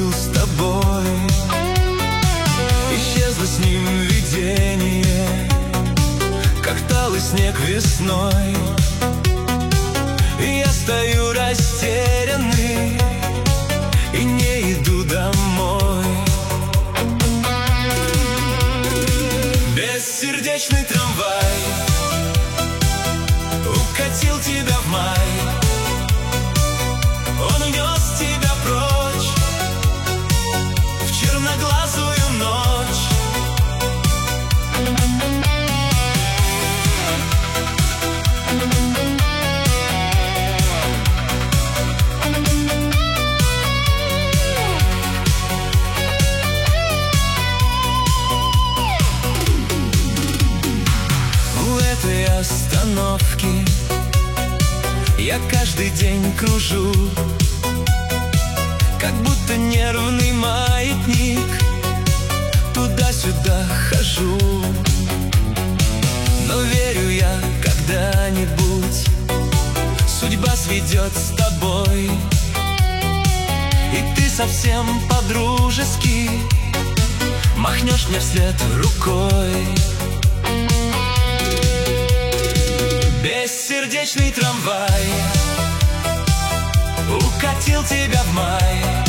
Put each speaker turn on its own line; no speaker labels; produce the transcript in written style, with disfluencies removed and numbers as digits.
был с тобой. Исчезло с ним видение, как талый снег весной. И я стою растерянный и не иду домой. Бессердечный трамвай укатил тебя в май. Он унес тебя прочь в черноглазую ночь. У этой остановки я каждый день кружу, как будто нервный маятник, туда-сюда хожу. Но верю я, когда-нибудь судьба сведет с тобой, и ты совсем по-дружески махнешь мне вслед рукой. Бессердечный трамвай укатил тебя в май.